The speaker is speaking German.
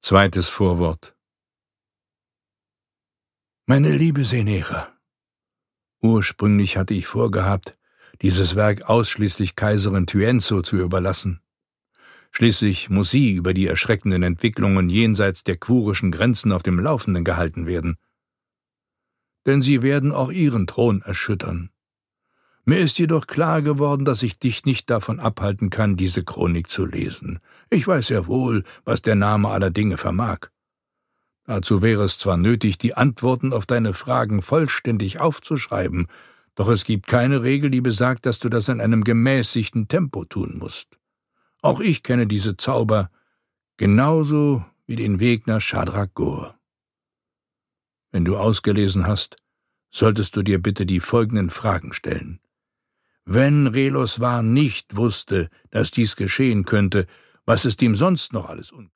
Zweites Vorwort. Meine liebe Senera, ursprünglich hatte ich vorgehabt, dieses Werk ausschließlich Kaiserin Tyenzo zu überlassen. Schließlich muss sie über die erschreckenden Entwicklungen jenseits der quurischen Grenzen auf dem Laufenden gehalten werden. Denn sie werden auch ihren Thron erschüttern. Mir ist jedoch klar geworden, dass ich dich nicht davon abhalten kann, diese Chronik zu lesen. Ich weiß sehr wohl, was der Name aller Dinge vermag. Dazu wäre es zwar nötig, die Antworten auf deine Fragen vollständig aufzuschreiben, doch es gibt keine Regel, die besagt, dass du das in einem gemäßigten Tempo tun musst. Auch ich kenne diese Zauber, genauso wie den Weg nach Shadrak-Ghor. Wenn du ausgelesen hast, solltest du dir bitte die folgenden Fragen stellen. Wenn Reloswar nicht wusste, dass dies geschehen könnte, was ist ihm sonst noch alles